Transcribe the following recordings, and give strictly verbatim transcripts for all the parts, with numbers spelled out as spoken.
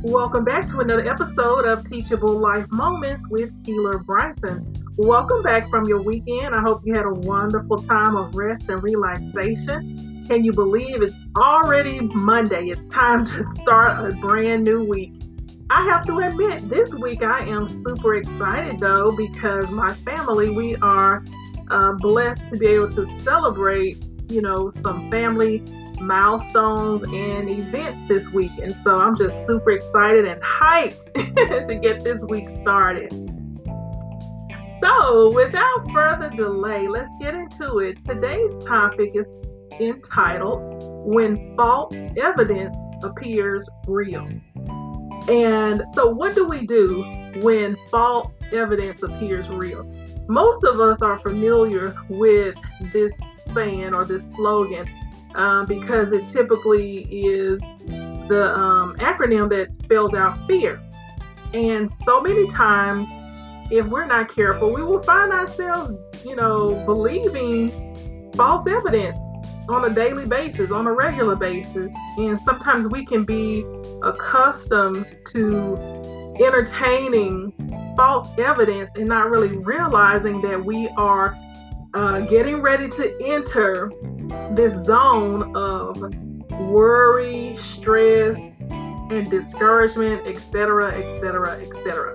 Welcome back to another episode of Teachable Life Moments with Keeler Bryson. Welcome back from your weekend. I hope you had a wonderful time of rest and relaxation. Can you believe it's already Monday? It's time to start a brand new week. I have to admit, this week I am super excited though because my family, we are uh, blessed to be able to celebrate, you know, some family milestones and events this week, and so I'm just super excited and hyped to get this week started. So without further delay, let's get into it. Today's topic is entitled When False Evidence Appears Real. And so what do we do when false evidence appears real? Most of us are familiar with this saying or this slogan Um, because it typically is the um, acronym that spells out fear. And so many times, if we're not careful, we will find ourselves, you know, believing false evidence on a daily basis, on a regular basis. And sometimes we can be accustomed to entertaining false evidence and not really realizing that we are uh, getting ready to enter this zone of worry, stress, and discouragement, et cetera, et cetera, et cetera.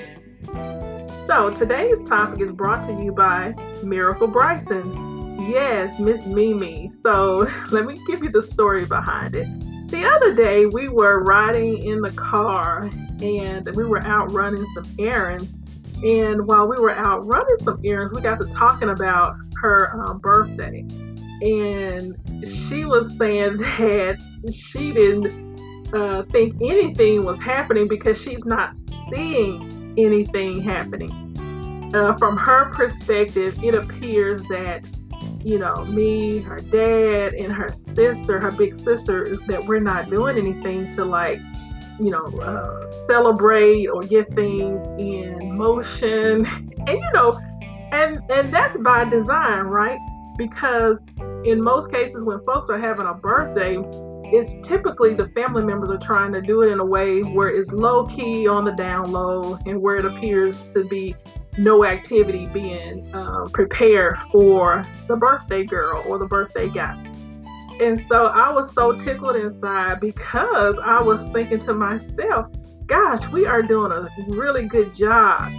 So today's topic is brought to you by Miracle Bryson. Yes, Miss Mimi. So let me give you the story behind it. The other day we were riding in the car and we were out running some errands. And while we were out running some errands, we got to talking about her um, birthday. And she was saying that she didn't uh, think anything was happening because she's not seeing anything happening. Uh, from her perspective, it appears that, you know, me, her dad, and her sister, her big sister, that we're not doing anything to like, you know, uh, celebrate or get things in motion. And, you know, and, and that's by design, right? Because in most cases, when folks are having a birthday, it's typically the family members are trying to do it in a way where it's low key on the down low and where it appears to be no activity being uh, prepared for the birthday girl or the birthday guy. And so I was so tickled inside because I was thinking to myself, gosh, we are doing a really good job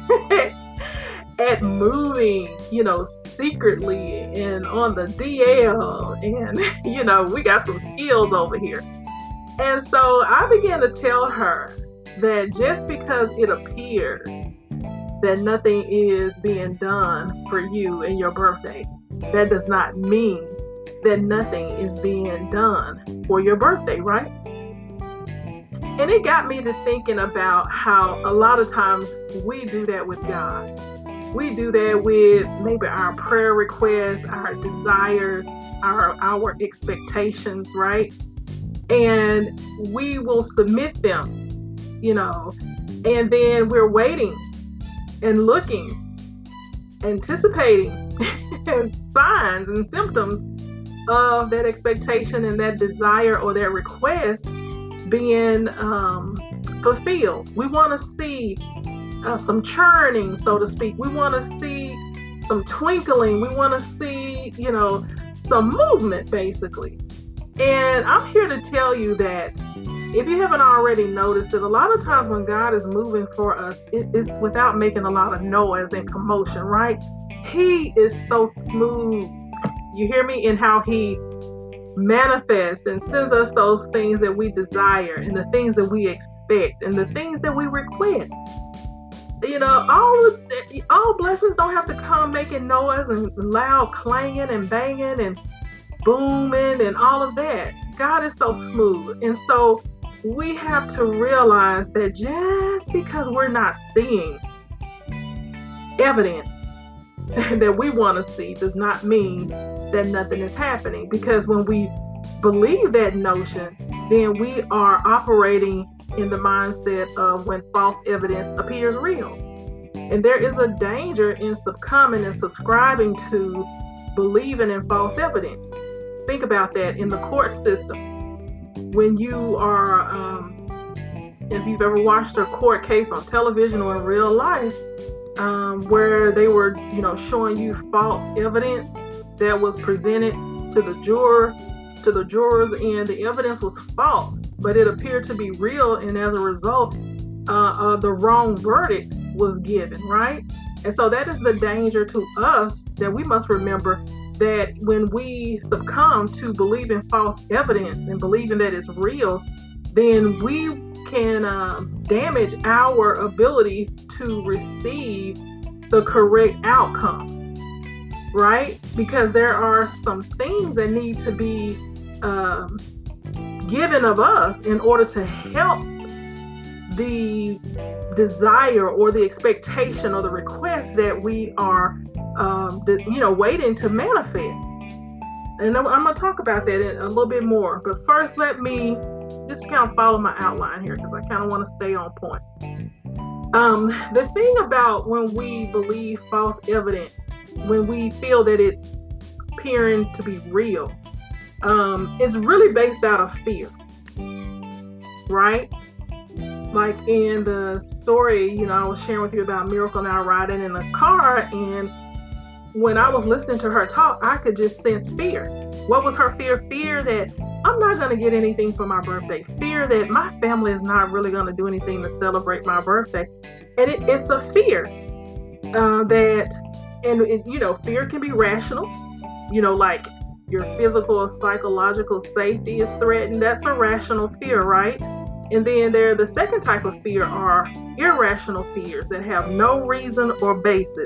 at moving, you know, secretly and on the D L, and you know, we got some skills over here. And so I began to tell her that just because it appears that nothing is being done for you and your birthday, that does not mean that nothing is being done for your birthday, right? And it got me to thinking about how a lot of times we do that with God. We do that with maybe our prayer requests, our desires, our our expectations, right? And we will submit them, you know, and then we're waiting and looking, anticipating signs and symptoms of that expectation and that desire or that request being um, fulfilled. We want to see Uh, some churning, so to speak. We want to see some twinkling. We want to see, you know, some movement, basically. And I'm here to tell you that if you haven't already noticed that a lot of times when God is moving for us, it is without making a lot of noise and commotion, right? He is so smooth. You hear me? In how he manifests and sends us those things that we desire and the things that we expect and the things that we request. You know, all of the, all blessings don't have to come making noise and loud clanging and banging and booming and all of that. God is so smooth. And so we have to realize that just because we're not seeing evidence that we want to see does not mean that nothing is happening. Because when we believe that notion, then we are operating in the mindset of when false evidence appears real. And there is a danger in succumbing and subscribing to believing in false evidence. Think about that in the court system. When you are um, if you've ever watched a court case on television or in real life, um, where they were, you know, showing you false evidence that was presented to the juror, to the jurors, and the evidence was false, but it appeared to be real, and as a result, uh, uh, the wrong verdict was given, right? And so that is the danger to us, that we must remember that when we succumb to believing false evidence and believing that it's real, then we can uh, damage our ability to receive the correct outcome, right? Because there are some things that need to be um, given of us in order to help the desire or the expectation or the request that we are, um, the, you know, waiting to manifest. And I'm, I'm going to talk about that in a little bit more. But first, let me just kind of follow my outline here, because I kind of want to stay on point. Um, the thing about when we believe false evidence, when we feel that it's appearing to be real, um, it's really based out of fear, right? Like in the story, you know, I was sharing with you about Miracle now riding in a car, and when I was listening to her talk, I could just sense fear. What was her fear? Fear that I'm not going to get anything for my birthday. Fear that my family is not really going to do anything to celebrate my birthday. And it, it's a fear uh, that, and it, you know, fear can be rational, you know, like your physical or psychological safety is threatened. That's a rational fear, right? And then there, the second type of fear are irrational fears that have no reason or basis.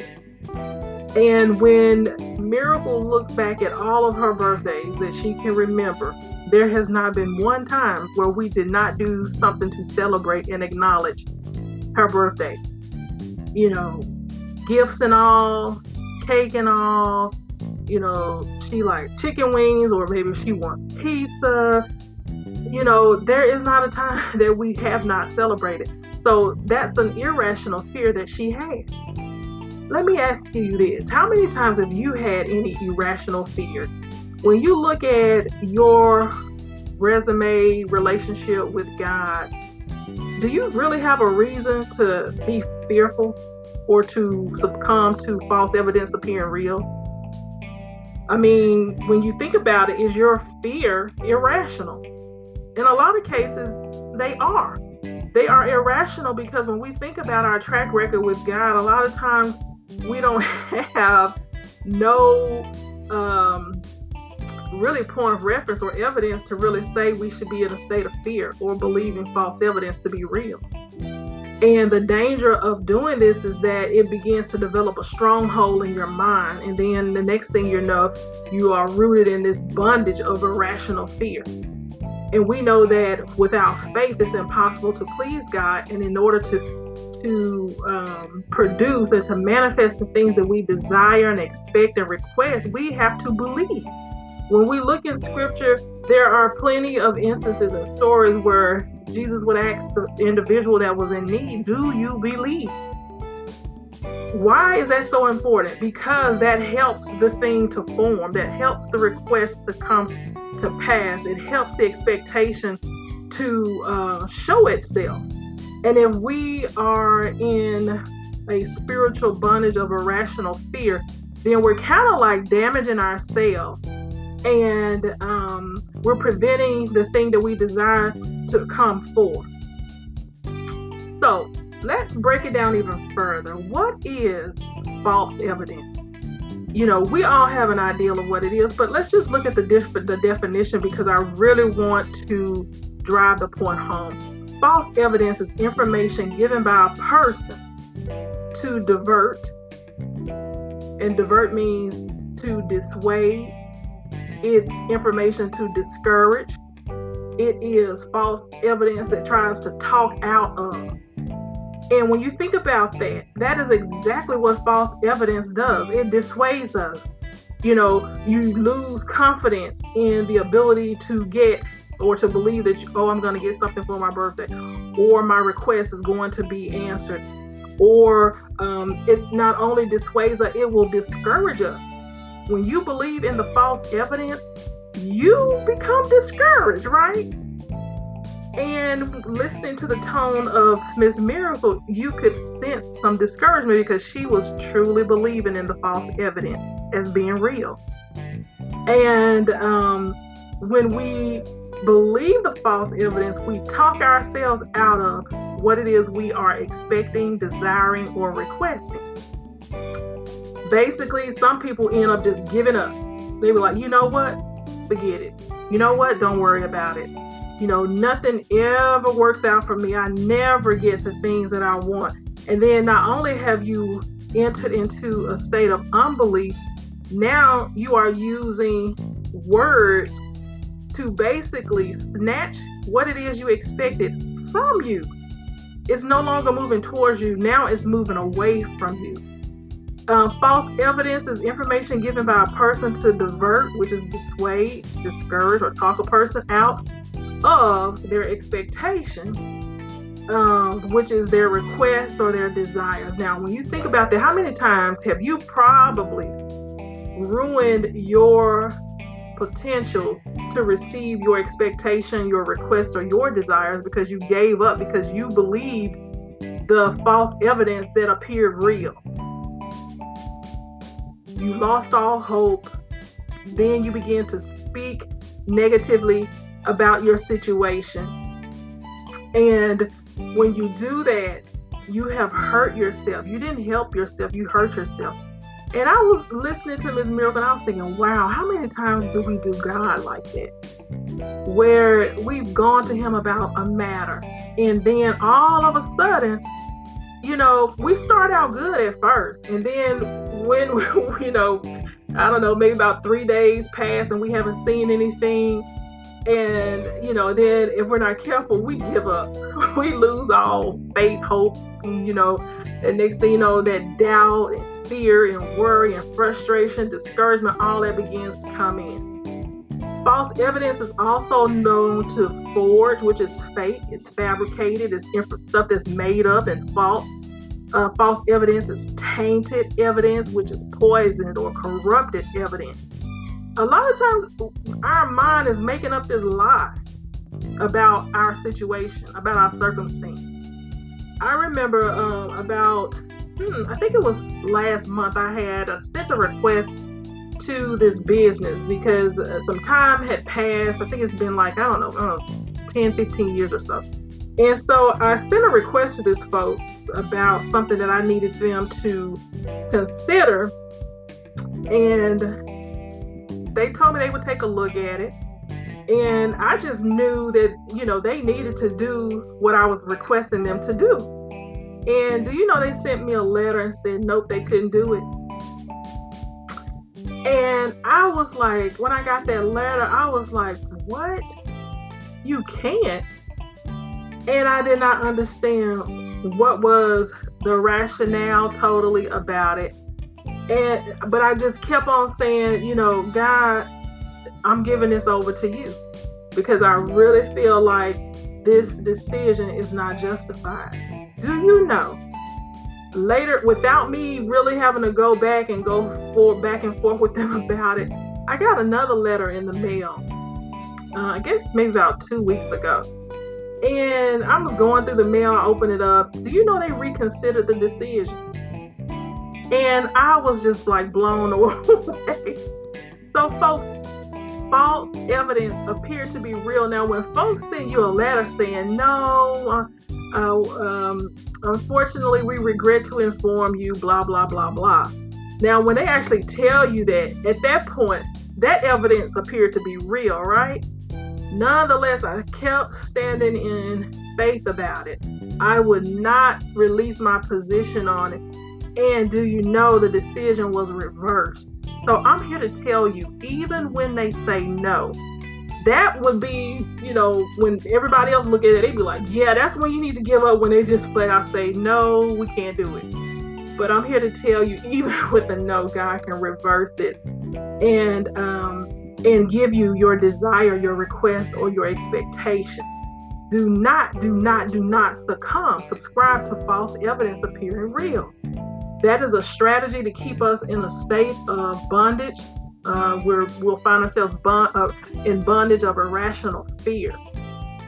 And when Miracle looks back at all of her birthdays that she can remember, there has not been one time where we did not do something to celebrate and acknowledge her birthday. You know, gifts and all, cake and all, you know, she likes chicken wings, or maybe she wants pizza. You know, there is not a time that we have not celebrated. So that's an irrational fear that she has. Let me ask you this. How many times have you had any irrational fears? When you look at your resume relationship with God, do you really have a reason to be fearful or to succumb to false evidence appearing real? I mean, when you think about it, is your fear irrational? In a lot of cases, they are. They are irrational because when we think about our track record with God, a lot of times we don't have no um, really point of reference or evidence to really say we should be in a state of fear or believing false evidence to be real. And the danger of doing this is that it begins to develop a stronghold in your mind. And then the next thing you know, you are rooted in this bondage of irrational fear. And we know that without faith, it's impossible to please God. And in order to to um, produce and to manifest the things that we desire and expect and request, we have to believe. When we look in scripture, there are plenty of instances and stories where Jesus would ask the individual that was in need, do you believe? Why is that so important? Because that helps the thing to form, that helps the request to come to pass. It helps the expectation to uh, show itself. And if we are in a spiritual bondage of irrational fear, then we're kind of like damaging ourselves, and um, we're preventing the thing that we desire to come forth. So let's break it down even further. What is false evidence? You know, we all have an idea of what it is, but let's just look at the, def- the definition, because I really want to drive the point home. False evidence is information given by a person to divert, and divert means to dissuade. It's information to discourage. It is false evidence that tries to talk out of. And when you think about that, that is exactly what false evidence does. It dissuades us. You know, you lose confidence in the ability to get or to believe that, oh, I'm going to get something for my birthday, or my request is going to be answered. Or um, it not only dissuades us, it will discourage us. When you believe in the false evidence, you become discouraged, right? And listening to the tone of Miss Miracle, you could sense some discouragement because she was truly believing in the false evidence as being real. And um, when we believe the false evidence, we talk ourselves out of what it is we are expecting, desiring, or requesting. Basically, some people end up just giving up. They were like, you know what? Forget it. You know what? Don't worry about it. You know, nothing ever works out for me. I never get the things that I want. And then not only have you entered into a state of unbelief, now you are using words to basically snatch what it is you expected from you. It's no longer moving towards you. Now it's moving away from you. Uh, false evidence is information given by a person to divert, which is dissuade, discourage, or talk a person out of their expectation, um, which is their requests or their desires. Now, when you think about that, how many times have you probably ruined your potential to receive your expectation, your request, or your desires because you gave up, because you believed the false evidence that appeared real? You lost all hope. Then you begin to speak negatively about your situation. And when you do that, you have hurt yourself. You didn't help yourself, you hurt yourself. And I was listening to Miz Miracle and I was thinking, wow, how many times do we do God like that? Where we've gone to him about a matter, and then all of a sudden, you know, we start out good at first, and then when, you know, I don't know, maybe about three days pass and we haven't seen anything, and, you know, then if we're not careful, we give up. We lose all faith, hope, you know, and next thing you know, that doubt and fear and worry and frustration, discouragement, all that begins to come in. False evidence is also known to forge, which is fake, it's fabricated, it's stuff that's made up and false. Uh, false evidence is tainted evidence, which is poisoned or corrupted evidence. A lot of times our mind is making up this lie about our situation, about our circumstance. I remember uh, about, hmm, I think it was last month, I had uh, sent a request to this business because uh, some time had passed. I think it's been like, I don't know, I don't know, ten, fifteen years or so. And so I sent a request to this folks about something that I needed them to consider. And they told me they would take a look at it. And I just knew that, you know, they needed to do what I was requesting them to do. And do you know, they sent me a letter and said, nope, they couldn't do it. And I was like, when I got that letter, I was like, what? You can't? And I did not understand what was the rationale totally about it. And but I just kept on saying, you know, God, I'm giving this over to you because I really feel like this decision is not justified. Do you know? Later, without me really having to go back and go for back and forth with them about it, I got another letter in the mail. Uh, I guess maybe about two weeks ago. And I was going through the mail, I opened it up. Do you know they reconsidered the decision? And I was just like blown away. So folks, false evidence appeared to be real. Now, when folks send you a letter saying, no, uh, uh, um, unfortunately, we regret to inform you, blah, blah, blah, blah. Now, when they actually tell you that, at that point, that evidence appeared to be real, right? Nonetheless, I kept standing in faith about it. I would not release my position on it. And do you know, the decision was reversed. So I'm here to tell you, even when they say no, that would be, you know, when everybody else look at it, they'd be like, yeah, that's when you need to give up, when they just flat out say, no, we can't do it. But I'm here to tell you, even with a no, God can reverse it and um, and give you your desire, your request, or your expectation. Do not, do not, do not succumb. Subscribe to false evidence appearing real. That is a strategy to keep us in a state of bondage, uh, where we'll find ourselves bond, uh, in bondage of irrational fear.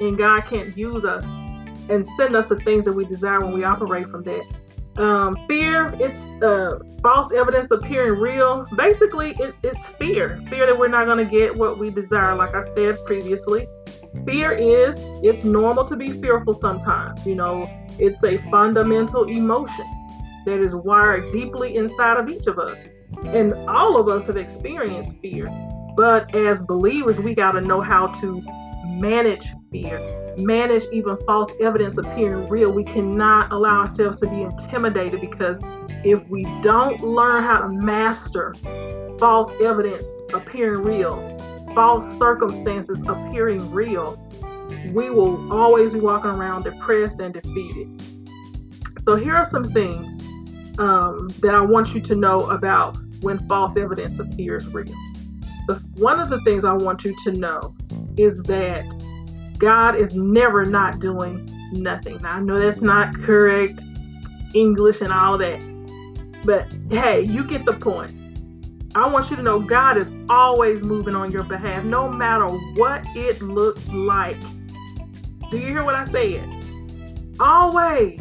and God can't use us and send us the things that we desire when we operate from that. Um, fear, it's uh, false evidence appearing real. Basically, it, it's fear. Fear that we're not going to get what we desire, like I said previously. Fear is, it's normal to be fearful sometimes. You know, it's a fundamental emotion that is wired deeply inside of each of us. And all of us have experienced fear. But as believers, we got to know how to manage fear, manage even false evidence appearing real. We cannot allow ourselves to be intimidated, because if we don't learn how to master false evidence appearing real, false circumstances appearing real, we will always be walking around depressed and defeated. So here are some things um, that I want you to know about when false evidence appears real. The, one of the things I want you to know is that God is never not doing nothing. Now, I know that's not correct English and all that, but hey, you get the point. I want you to know God is always moving on your behalf, no matter what it looks like. Do you hear what I said? Always.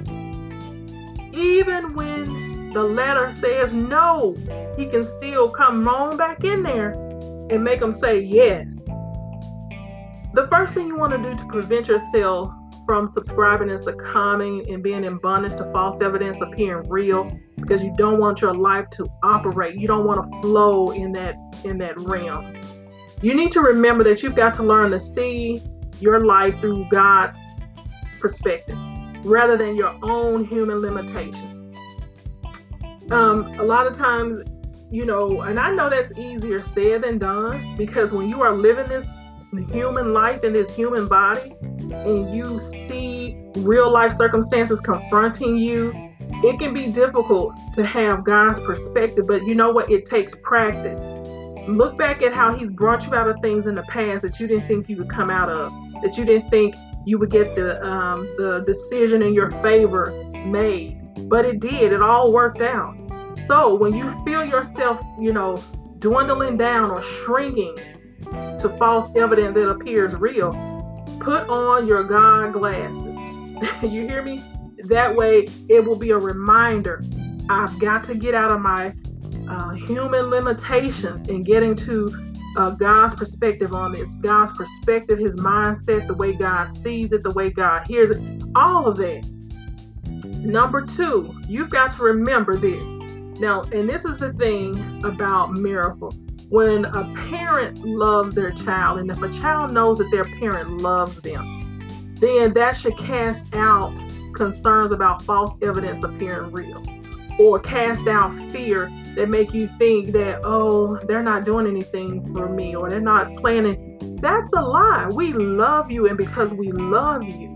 Even when the letter says no, he can still come on back in there and make them say yes. The first thing you want to do to prevent yourself from subscribing and succumbing and being in bondage to false evidence appearing real, because you don't want your life to operate, you don't want to flow in that in that realm. You need to remember that you've got to learn to see your life through God's perspective rather than your own human limitations. Um, a lot of times, you know, and I know that's easier said than done, because when you are living this human life in this human body and you see real life circumstances confronting you, it can be difficult to have God's perspective. But you know what? It takes practice. Look back at how he's brought you out of things in the past that you didn't think you would come out of, that you didn't think you would get the um, the decision in your favor made, but it did. It all worked out. So when you feel yourself, you know, dwindling down or shrinking to false evidence that appears real, put on your God glasses. You hear me? That way it will be a reminder. I've got to get out of my uh, human limitations and get into uh, God's perspective on this. God's perspective, his mindset, the way God sees it, the way God hears it, all of that. Number two, you've got to remember this. Now, and this is the thing about miracle. When a parent loves their child, and if a child knows that their parent loves them, then that should cast out concerns about false evidence appearing real, or cast out fear that make you think that, oh, they're not doing anything for me, or they're not planning. That's a lie. We love you, and because we love you,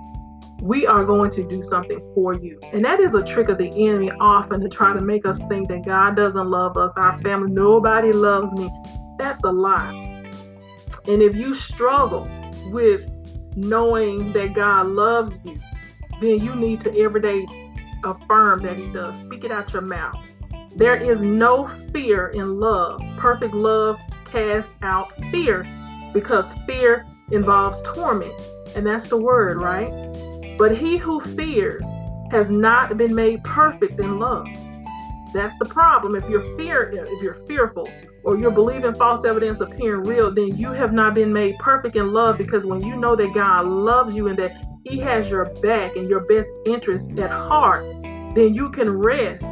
we are going to do something for you. And that is a trick of the enemy often, to try to make us think that God doesn't love us, our family, nobody loves me. That's a lie. And if you struggle with knowing that God loves you, then you need to every day affirm that he does. Speak it out your mouth. There is no fear in love. Perfect love casts out fear, because fear involves torment. And that's the word, right? But he who fears has not been made perfect in love. That's the problem. If you're fear, if you're fearful, or you're believing false evidence appearing real, then you have not been made perfect in love, because when you know that God loves you and that he has your back and your best interest at heart, then you can rest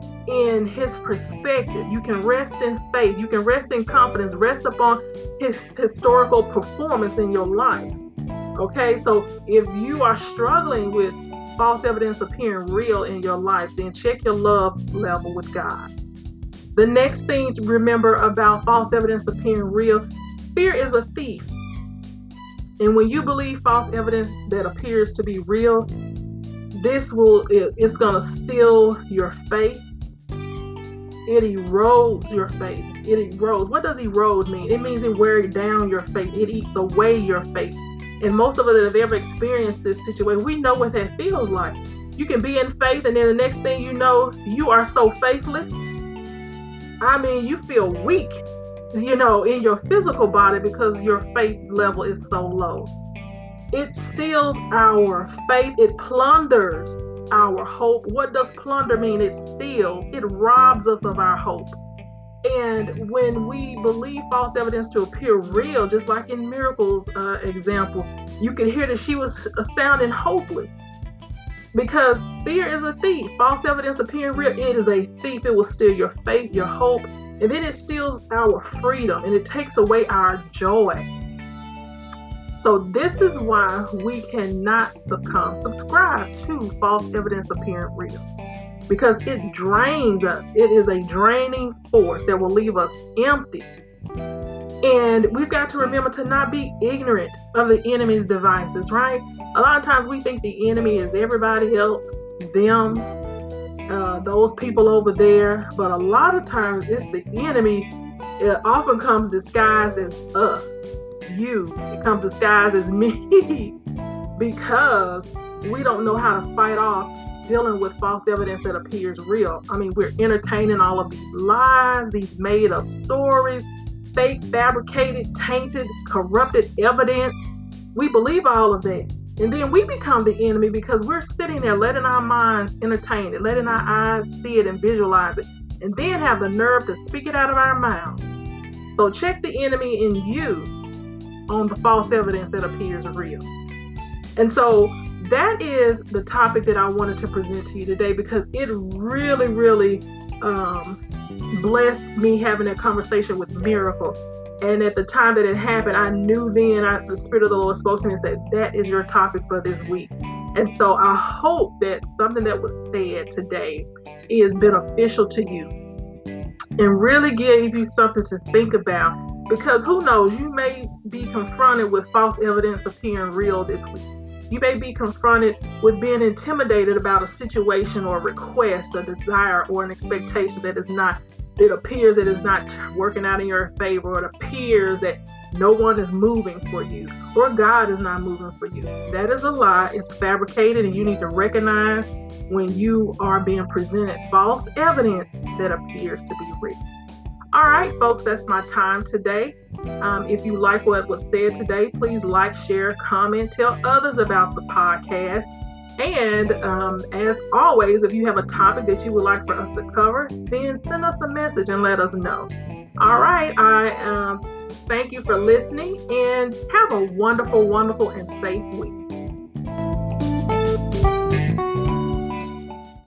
in his perspective. You can rest in faith. You can rest in confidence. Rest upon his historical performance in your life. Okay, so if you are struggling with false evidence appearing real in your life, then check your love level with God. The next thing to remember about false evidence appearing real, fear is a thief. And when you believe false evidence that appears to be real, this will, it, it's going to steal your faith. It erodes your faith. It erodes. What does erode mean? It means it wears down your faith. It eats away your faith. And most of us that have ever experienced this situation, we know what that feels like. You can be in faith, and then the next thing you know, you are so faithless. I mean, you feel weak, you know, in your physical body, because your faith level is so low. It steals our faith. It plunders our hope. What does plunder mean? It steals. It robs us of our hope. And when we believe false evidence to appear real, just like in Miracle's uh, example, you could hear that she was sounding hopeless. Because fear is a thief. False evidence appearing real, it is a thief. It will steal your faith, your hope, and then it steals our freedom, and it takes away our joy. So this is why we cannot succumb, subscribe to false evidence appearing real, because it drains us. It is a draining force that will leave us empty. And we've got to remember to not be ignorant of the enemy's devices, right? A lot of times we think the enemy is everybody else, them, uh, those people over there. But a lot of times it's the enemy. It often comes disguised as us. You. It comes disguised as me because we don't know how to fight off dealing with false evidence that appears real. I mean, we're entertaining all of these lies, these made up stories, fake, fabricated, tainted, corrupted evidence. We believe all of that. And then we become the enemy because we're sitting there letting our minds entertain it, letting our eyes see it and visualize it, and then have the nerve to speak it out of our mouths. So check the enemy in you on the false evidence that appears real. And so that is the topic that I wanted to present to you today, because it really, really um, blessed me having that conversation with Miracle. And at the time that it happened, I knew then I, the Spirit of the Lord spoke to me and said, that is your topic for this week. And so I hope that something that was said today is beneficial to you and really gave you something to think about. Because who knows, you may be confronted with false evidence appearing real this week. You may be confronted with being intimidated about a situation or a request, a desire, or an expectation that is not, it appears that it's not working out in your favor, or it appears that no one is moving for you, or God is not moving for you. That is a lie. It's fabricated, and you need to recognize when you are being presented false evidence that appears to be real. All right, folks, that's my time today. Um, if you like what was said today, please like, share, comment, tell others about the podcast. And um, as always, if you have a topic that you would like for us to cover, then send us a message and let us know. All right, I um, thank you for listening, and have a wonderful, wonderful, and safe week.